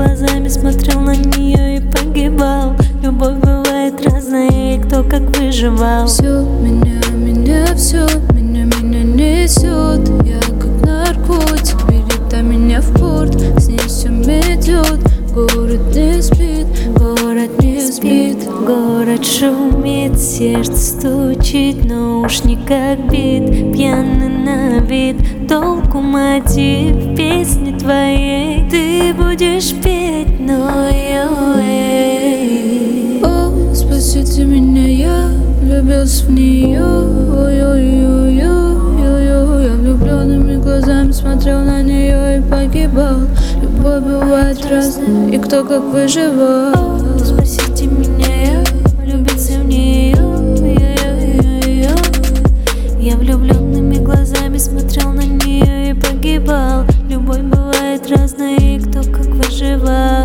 глазами смотрел на нее и погибал. Любовь бывает разная, и кто как выживал. Все меня, все меня несет. Я как наркотик, берет меня в порт. С ней все метет, город не спит, город не спит. Город шумит, сердце стучит, но уж не как бит. Пьяный на вид, толку мотив песни твоей. Ты будешь петь, но О, спасите меня, я влюбился в нее. Я влюбленными глазами смотрел на нее и погибал. Любовь бывает разная, и кто как выживал. Спасите меня, я влюбился в нее. Я влюбленными глазами смотрел на нее и погибал. Любовь бывает разная, и кто как выживал.